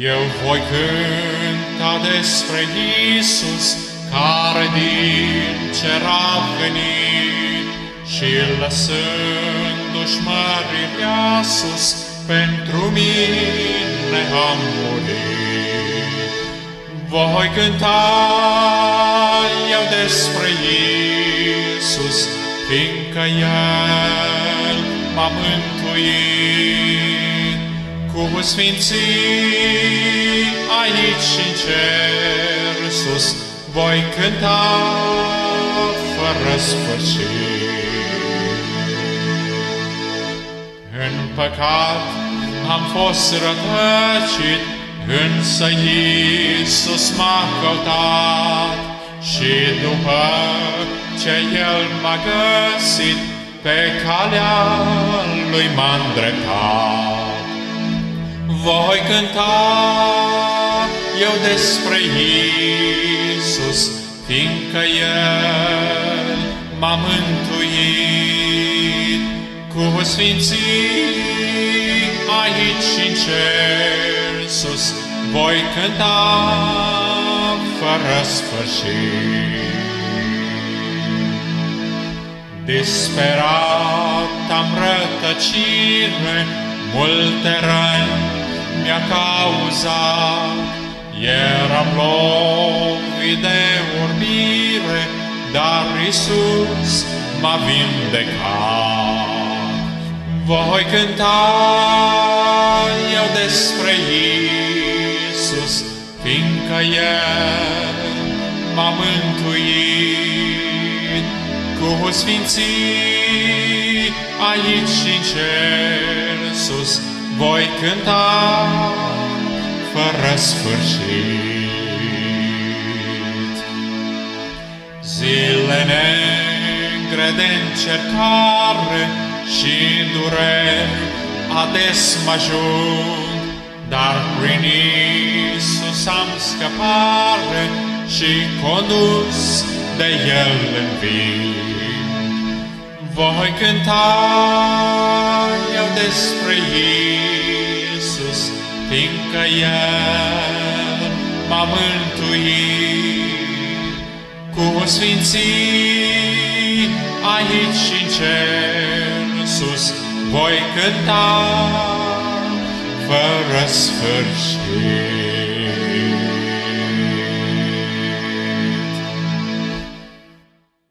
Eu voi cânta despre Iisus, care din cer a venit și lăsându-și mărirea sus, pentru mine a murit. Voi cânta eu despre Iisus, fiindcă El m-a mântuit. Cu sfinții aici în cer sus, voi cânta fără sfârșit. În păcat am fost rătăcit, însă Iisus m-a căutat și după ce El m-a găsit, pe calea Lui m-a îndreptat. Voi cânta eu despre Iisus, fiindcă El m-a mântuit. Cu sfinții aici în cer sus, voi cânta fără sfârșit. Disperat am rătăcire, multe răni mi-a cauzat. Eram lovit de urbire, dar Iisus m-a vindecat. Voi cânta eu despre Iisus, fiindcă El m-a mântuit. Cu sfinții aici în cer sus, voi cânta fără sfârșit. Zile negre de încercare și dureri ades m-ajung, dar prin Iisus am scăpare și condus de El în vin. Voi cânta eu despre Iisus, fiindcă El m-a mântuit. Cu sfinții aici în cer sus, voi cânta fără sfârșit.